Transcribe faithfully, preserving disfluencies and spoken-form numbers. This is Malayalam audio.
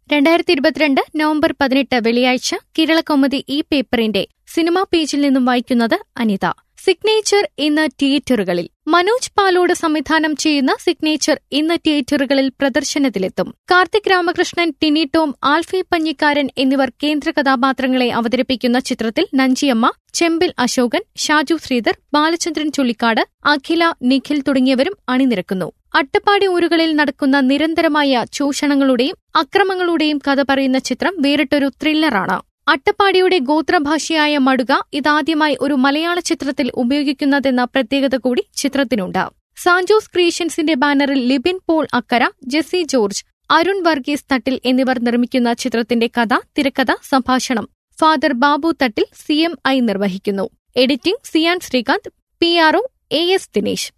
രണ്ടായിരത്തി ഇരുപത്തിരണ്ട് നവംബർ പതിനെട്ട് വെള്ളിയാഴ്ച കേരളകൗമുദി ഈ പേപ്പറിന്റെ സിനിമാ പേജിൽ നിന്നും വായിക്കുന്നത് അനിത. സിഗ്നേച്ചർ ഇന്ന് തിയേറ്ററുകളിൽ. മനോജ് പാലോട് സംവിധാനം ചെയ്യുന്ന സിഗ്നേച്ചർ ഇന്ന് തിയേറ്ററുകളിൽ പ്രദർശനത്തിലെത്തും. കാർത്തിക് രാമകൃഷ്ണൻ, ടിനി ടോം, ആൽഫി പഞ്ഞിക്കാരൻ എന്നിവർ കേന്ദ്ര കഥാപാത്രങ്ങളെ അവതരിപ്പിക്കുന്ന ചിത്രത്തിൽ നഞ്ചിയമ്മ, ചെമ്പിൽ അശോകൻ, ഷാജു ശ്രീധർ, ബാലചന്ദ്രൻ ചുള്ളിക്കാട്, അഖില, നിഖിൽ തുടങ്ങിയവരും അണിനിരക്കുന്നു. അട്ടപ്പാടി ഊരുകളിൽ നടക്കുന്ന നിരന്തരമായ ചൂഷണങ്ങളുടെയും അക്രമങ്ങളുടെയും കഥ പറയുന്ന ചിത്രം വേറിട്ടൊരു ത്രില്ലറാണ്. അട്ടപ്പാടിയുടെ ഗോത്രഭാഷയായ മടുക ഇതാദ്യമായി ഒരു മലയാള ചിത്രത്തിൽ ഉപയോഗിക്കുന്നതെന്ന പ്രത്യേകത കൂടി ചിത്രത്തിനുണ്ട്. സാന്റോസ് ക്രിയേഷൻസിന്റെ ബാനറിൽ ലിബിൻ പോൾ അക്കര, ജെസ്സി ജോർജ്, അരുൺ വർഗീസ് തട്ടിൽ എന്നിവർ നിർമ്മിക്കുന്ന ചിത്രത്തിന്റെ കഥ, തിരക്കഥ, സംഭാഷണം father Babu Thattil C M I നിർവഹിക്കുന്നു. Editing Sian Srikanth, P R O A S Dinesh.